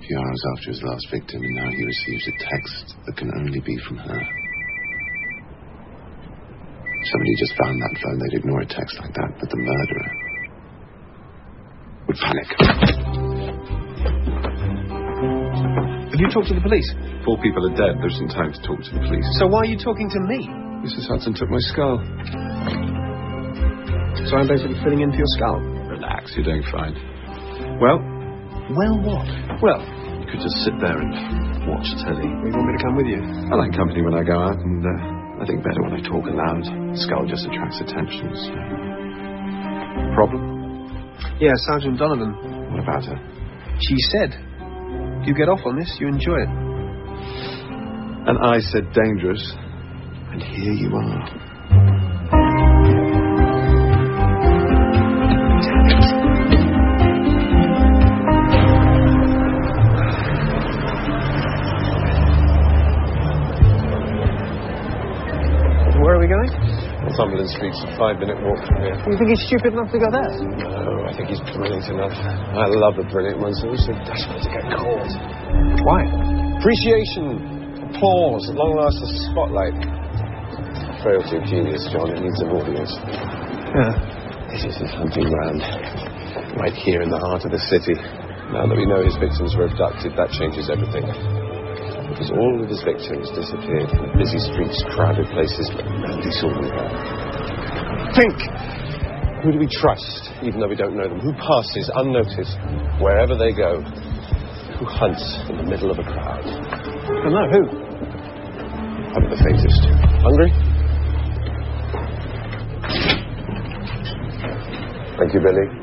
few hours after his last victim, and now he receives a text that can only be from her. Somebody just found that phone. They'd ignore a text like that, but the murderer would panic. Have you talked to the police? 4 people are dead. There isn't time to talk to the police. So why are you talking to me? Mrs. Hudson took my skull. So I'm basically filling in for your skull? Relax, you're doing fine. Well, what? Well, you could just sit there and watch telly. You want me to come with you? I like company when I go out, and I think better when I talk aloud. Skull just attracts attention. So. Problem? Yeah, Sergeant Donovan. What about her? She said, you get off on this, you enjoy it. And I said dangerous, and here you are. Where are we going? Northumberland Street's a 5-minute walk from here. You think he's stupid enough to go there? No, I think he's brilliant enough. I love the brilliant ones. They're so desperate to get caught. Why? Appreciation, applause, at long last a spotlight. Frailty of genius, John. It needs an audience. Yeah. This is his hunting ground. Right here in the heart of the city. Now that we know his victims were abducted, that changes everything. Because all of his victims disappeared from busy streets, crowded places, but nobody saw them there. Think! Who do we trust, even though we don't know them? Who passes unnoticed wherever they go? Who hunts in the middle of a crowd? I don't know, who? Probably the faintest. Hungry? Thank you, Billy.